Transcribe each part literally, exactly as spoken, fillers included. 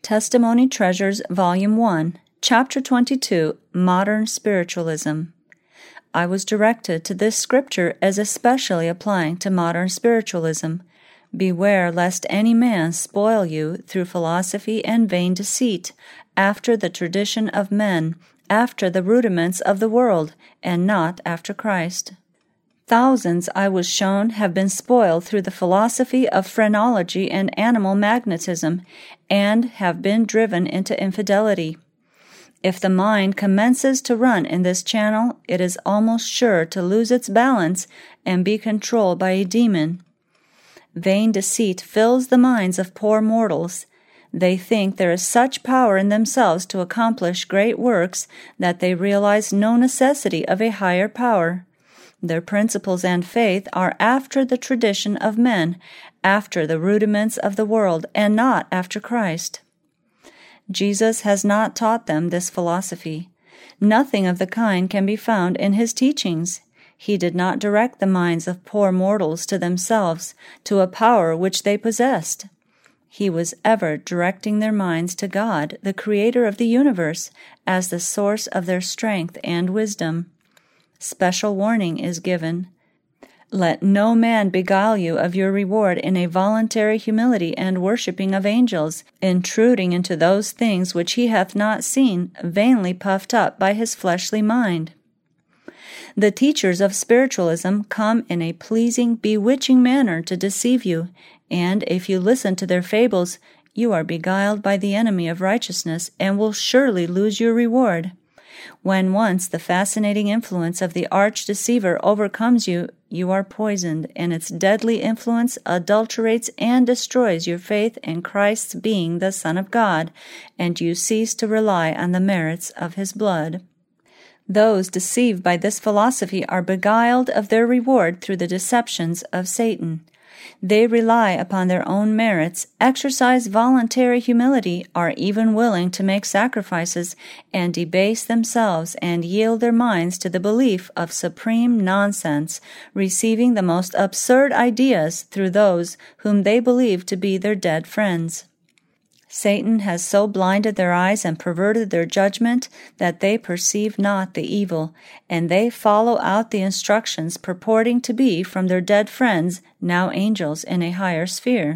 Testimony Treasures, Volume one, Chapter twenty-two, Modern Spiritualism. I was directed to this scripture as especially applying to modern spiritualism. Beware lest any man spoil you through philosophy and vain deceit, after the tradition of men, after the rudiments of the world, and not after Christ. Thousands, I was shown, have been spoiled through the philosophy of phrenology and animal magnetism, and have been driven into infidelity. If the mind commences to run in this channel, it is almost sure to lose its balance and be controlled by a demon. Vain deceit fills the minds of poor mortals. They think there is such power in themselves to accomplish great works that they realize no necessity of a higher power. Their principles and faith are after the tradition of men, after the rudiments of the world, and not after Christ. Jesus has not taught them this philosophy. Nothing of the kind can be found in his teachings. He did not direct the minds of poor mortals to themselves, to a power which they possessed. He was ever directing their minds to God, the Creator of the universe, as the source of their strength and wisdom. Special warning is given. Let no man beguile you of your reward in a voluntary humility and worshipping of angels, intruding into those things which he hath not seen, vainly puffed up by his fleshly mind. The teachers of spiritualism come in a pleasing, bewitching manner to deceive you, and if you listen to their fables, you are beguiled by the enemy of righteousness and will surely lose your reward. When once the fascinating influence of the arch-deceiver overcomes you, you are poisoned, and its deadly influence adulterates and destroys your faith in Christ's being the Son of God, and you cease to rely on the merits of his blood. Those deceived by this philosophy are beguiled of their reward through the deceptions of Satan. They rely upon their own merits, exercise voluntary humility, are even willing to make sacrifices, and debase themselves and yield their minds to the belief of supreme nonsense, receiving the most absurd ideas through those whom they believe to be their dead friends. Satan has so blinded their eyes and perverted their judgment that they perceive not the evil, and they follow out the instructions purporting to be from their dead friends, now angels in a higher sphere.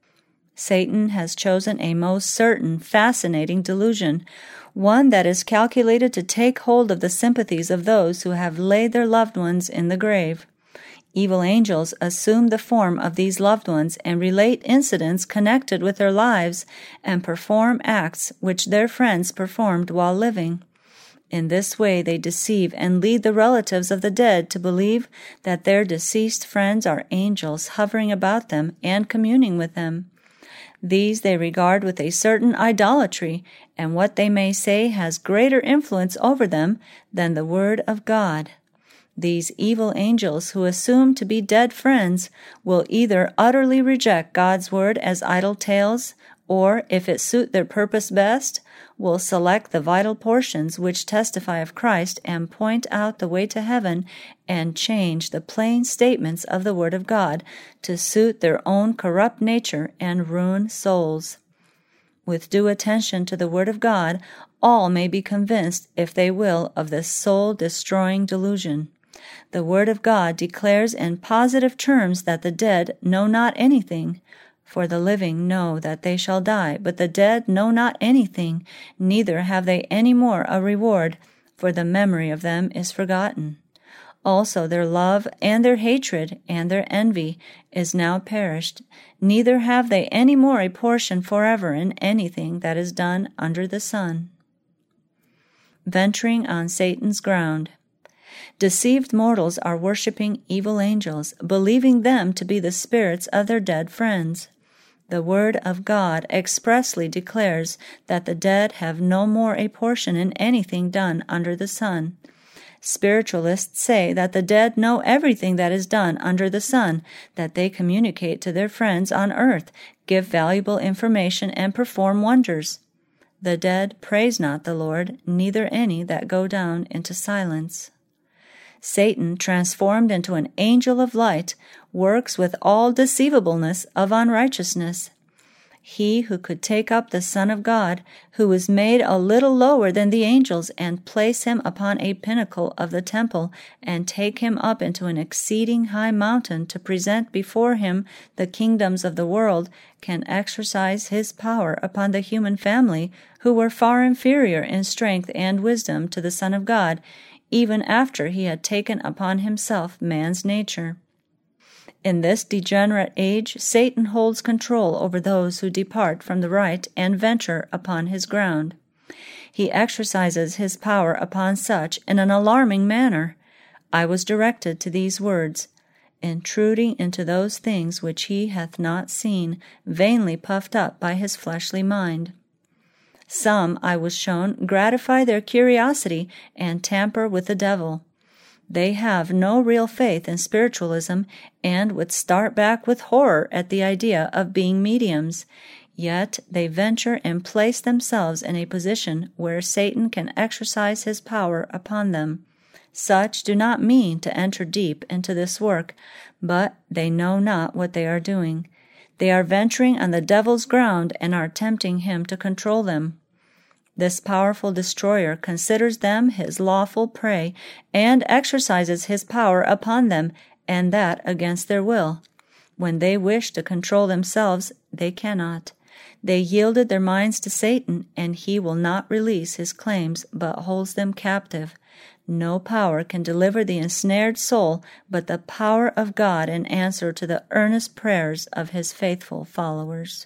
Satan has chosen a most certain, fascinating delusion, one that is calculated to take hold of the sympathies of those who have laid their loved ones in the grave. Evil angels assume the form of these loved ones and relate incidents connected with their lives and perform acts which their friends performed while living. In this way they deceive and lead the relatives of the dead to believe that their deceased friends are angels hovering about them and communing with them. These they regard with a certain idolatry, and what they may say has greater influence over them than the word of God. These evil angels who assume to be dead friends will either utterly reject God's word as idle tales, or, if it suit their purpose best, will select the vital portions which testify of Christ and point out the way to heaven, and change the plain statements of the word of God to suit their own corrupt nature and ruin souls. With due attention to the word of God, all may be convinced, if they will, of this soul-destroying delusion. The word of God declares in positive terms that the dead know not anything. For the living know that they shall die, but the dead know not anything, neither have they any more a reward, for the memory of them is forgotten. Also their love and their hatred and their envy is now perished, neither have they any more a portion forever in anything that is done under the sun. Venturing on Satan's ground. Deceived mortals are worshipping evil angels, believing them to be the spirits of their dead friends. The word of God expressly declares that the dead have no more a portion in anything done under the sun. Spiritualists say that the dead know everything that is done under the sun, that they communicate to their friends on earth, give valuable information, and perform wonders. The dead praise not the Lord, neither any that go down into silence. Satan, transformed into an angel of light, works with all deceivableness of unrighteousness. He who could take up the Son of God, who was made a little lower than the angels, and place him upon a pinnacle of the temple, and take him up into an exceeding high mountain to present before him the kingdoms of the world, can exercise his power upon the human family, who were far inferior in strength and wisdom to the Son of God, even after he had taken upon himself man's nature. In this degenerate age, Satan holds control over those who depart from the right and venture upon his ground. He exercises his power upon such in an alarming manner. I was directed to these words, intruding into those things which he hath not seen, vainly puffed up by his fleshly mind. Some, I was shown, gratify their curiosity and tamper with the devil. They have no real faith in spiritualism and would start back with horror at the idea of being mediums, yet they venture and place themselves in a position where Satan can exercise his power upon them. Such do not mean to enter deep into this work, but they know not what they are doing. They are venturing on the devil's ground and are tempting him to control them. This powerful destroyer considers them his lawful prey and exercises his power upon them, and that against their will. When they wish to control themselves, they cannot. They yielded their minds to Satan, and he will not release his claims, but holds them captive. No power can deliver the ensnared soul but the power of God in answer to the earnest prayers of his faithful followers.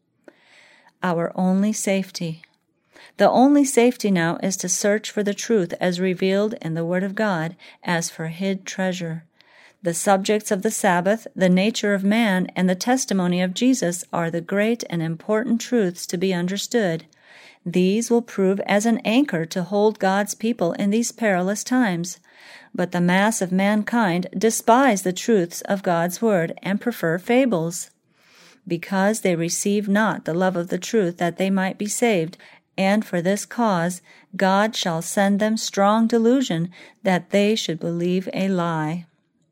Our only safety. The only safety now is to search for the truth as revealed in the Word of God, as for hid treasure. The subjects of the Sabbath, the nature of man, and the testimony of Jesus are the great and important truths to be understood. These will prove as an anchor to hold God's people in these perilous times. But the mass of mankind despise the truths of God's Word and prefer fables, because they receive not the love of the truth that they might be saved. And for this cause God shall send them strong delusion, that they should believe a lie.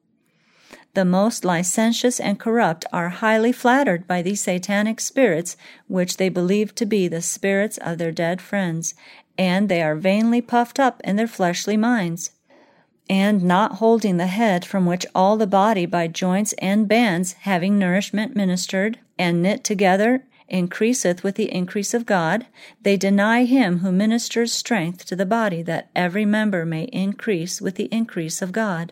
The most licentious and corrupt are highly flattered by these satanic spirits, which they believe to be the spirits of their dead friends, and they are vainly puffed up in their fleshly minds. And not holding the head, from which all the body by joints and bands, having nourishment ministered, and knit together, increaseth with the increase of God, they deny him who ministers strength to the body, that every member may increase with the increase of God.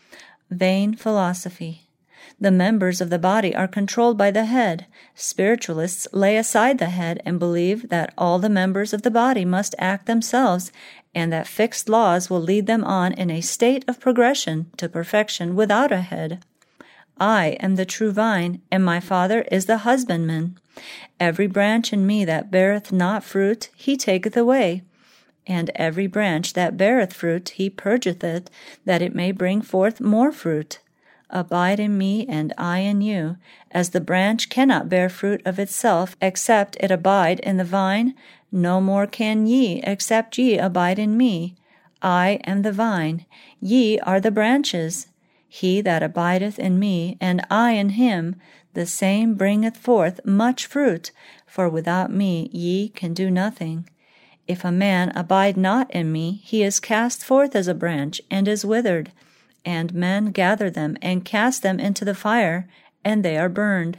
Vain philosophy. The members of the body are controlled by the head. Spiritualists lay aside the head and believe that all the members of the body must act themselves, and that fixed laws will lead them on in a state of progression to perfection without a head. I am the true vine, and my Father is the husbandman. Every branch in me that beareth not fruit, he taketh away. And every branch that beareth fruit, he purgeth it, that it may bring forth more fruit. Abide in me, and I in you. As the branch cannot bear fruit of itself, except it abide in the vine, no more can ye, except ye abide in me. I am the vine, ye are the branches. He that abideth in me, and I in him, the same bringeth forth much fruit, for without me ye can do nothing. If a man abide not in me, he is cast forth as a branch, and is withered, and men gather them, and cast them into the fire, and they are burned.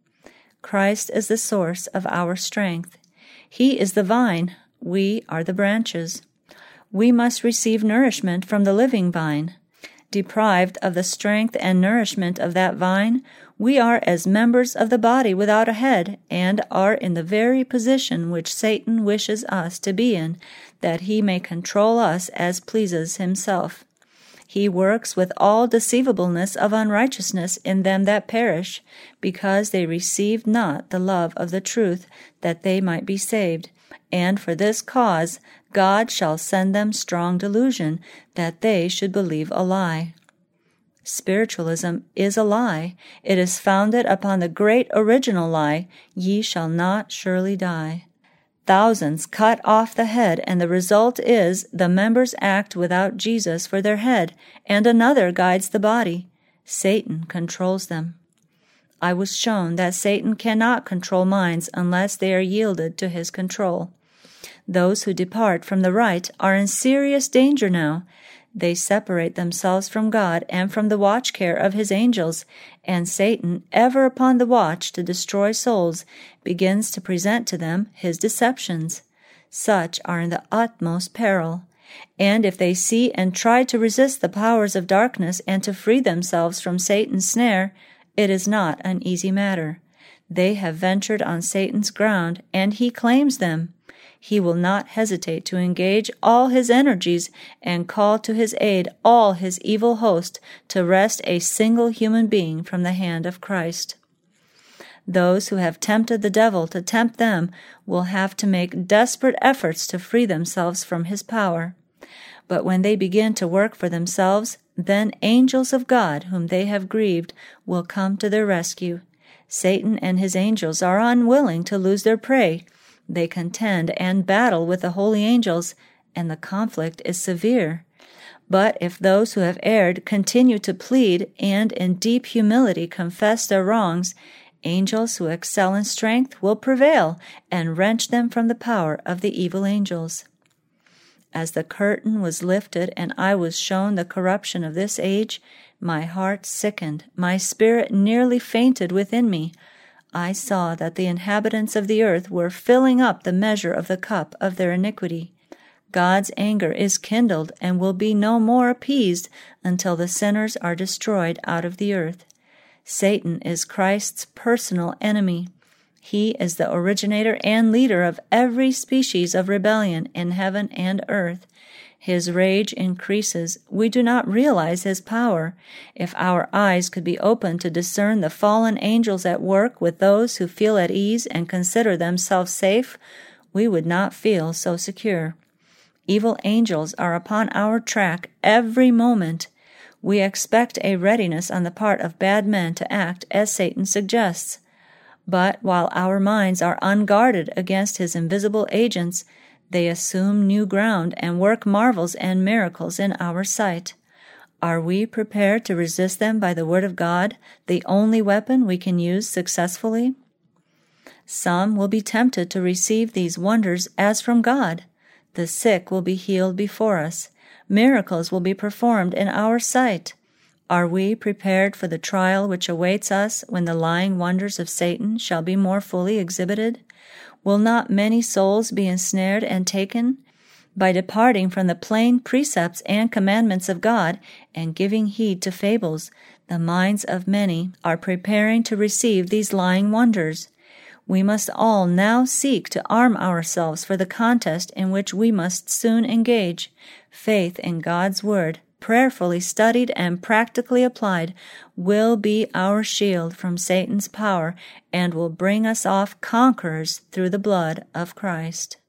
Christ is the source of our strength. He is the vine, we are the branches. We must receive nourishment from the living vine. Deprived of the strength and nourishment of that vine, we are as members of the body without a head, and are in the very position which Satan wishes us to be in, that he may control us as pleases himself. He works with all deceivableness of unrighteousness in them that perish, because they received not the love of the truth, that they might be saved. And for this cause God shall send them strong delusion, that they should believe a lie. Spiritualism is a lie. It is founded upon the great original lie, ye shall not surely die. Thousands cut off the head, and the result is the members act without Jesus for their head, and another guides the body. Satan controls them. I was shown that Satan cannot control minds unless they are yielded to his control. Those who depart from the right are in serious danger now. They separate themselves from God and from the watch care of his angels, and Satan, ever upon the watch to destroy souls, begins to present to them his deceptions. Such are in the utmost peril. And if they see and try to resist the powers of darkness and to free themselves from Satan's snare, it is not an easy matter. They have ventured on Satan's ground, and he claims them. He will not hesitate to engage all his energies and call to his aid all his evil host to wrest a single human being from the hand of Christ. Those who have tempted the devil to tempt them will have to make desperate efforts to free themselves from his power. But when they begin to work for themselves, then angels of God whom they have grieved will come to their rescue. Satan and his angels are unwilling to lose their prey. They contend and battle with the holy angels, and the conflict is severe. But if those who have erred continue to plead and in deep humility confess their wrongs, angels who excel in strength will prevail and wrench them from the power of the evil angels. As the curtain was lifted and I was shown the corruption of this age, my heart sickened, my spirit nearly fainted within me. I saw that the inhabitants of the earth were filling up the measure of the cup of their iniquity. God's anger is kindled and will be no more appeased until the sinners are destroyed out of the earth. Satan is Christ's personal enemy. He is the originator and leader of every species of rebellion in heaven and earth. His rage increases. We do not realize his power. If our eyes could be opened to discern the fallen angels at work with those who feel at ease and consider themselves safe, we would not feel so secure. Evil angels are upon our track every moment. We expect a readiness on the part of bad men to act as Satan suggests. But while our minds are unguarded against his invisible agents, they assume new ground and work marvels and miracles in our sight. Are we prepared to resist them by the word of God, the only weapon we can use successfully? Some will be tempted to receive these wonders as from God. The sick will be healed before us. Miracles will be performed in our sight. Are we prepared for the trial which awaits us when the lying wonders of Satan shall be more fully exhibited? Will not many souls be ensnared and taken? By departing from the plain precepts and commandments of God and giving heed to fables, the minds of many are preparing to receive these lying wonders. We must all now seek to arm ourselves for the contest in which we must soon engage. Faith in God's word, prayerfully studied and practically applied, will be our shield from Satan's power and will bring us off conquerors through the blood of Christ.